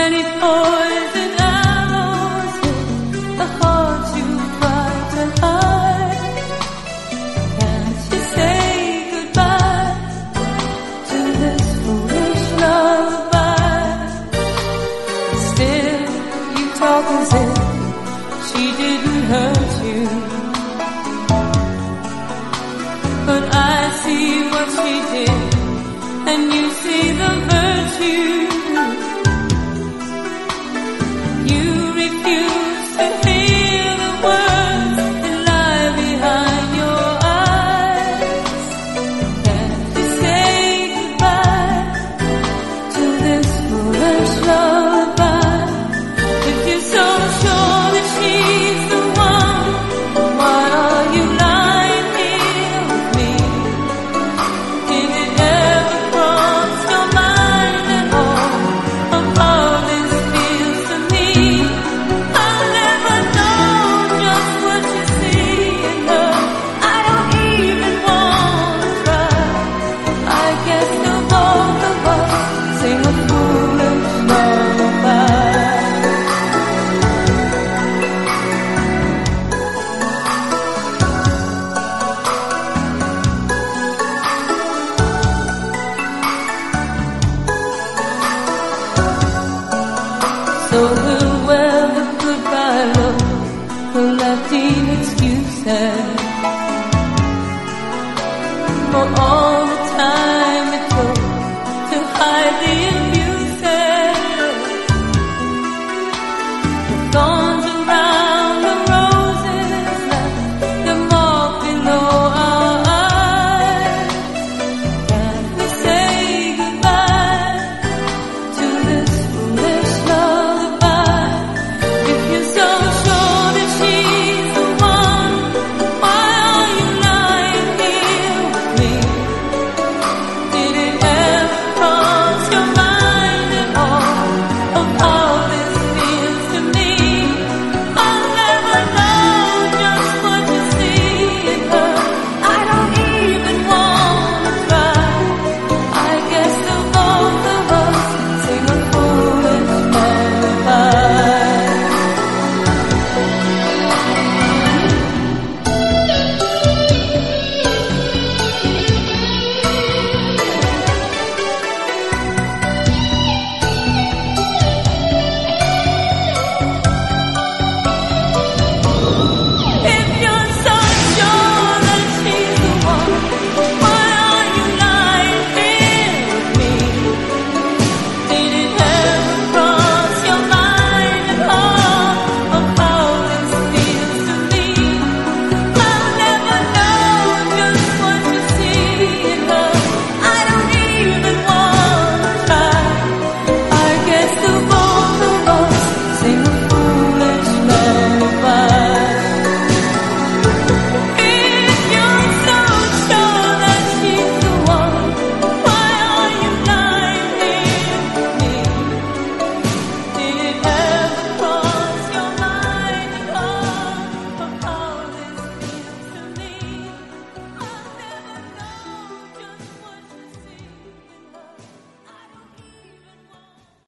many poison arrows hit the heart you tried to hide. Can't you say goodbye to this foolish lullaby? Still, you talk as if she didn't hurt you, but I see what she did, and you see the virtue. You refuse to hear the words that lie behind your eyes. Can't you say goodbye to this foolish lullaby? If you're so sure that she's the one, why are you lying here with me? Did it ever cross your mind at all of how this feels to me? I'll never know just what you see in her. I don't even want to try. I guess the both of us sing a foolish lullaby. So we'll wear the goodbye look, we'll have teen excuses for all the time it took to hide the abuses. The thorns around the roses left the mark below our eyes. Can't we say goodbye to this foolish lullaby? If you're so sure that she's the one, why are you lying here with me? Did it ever cross your mind?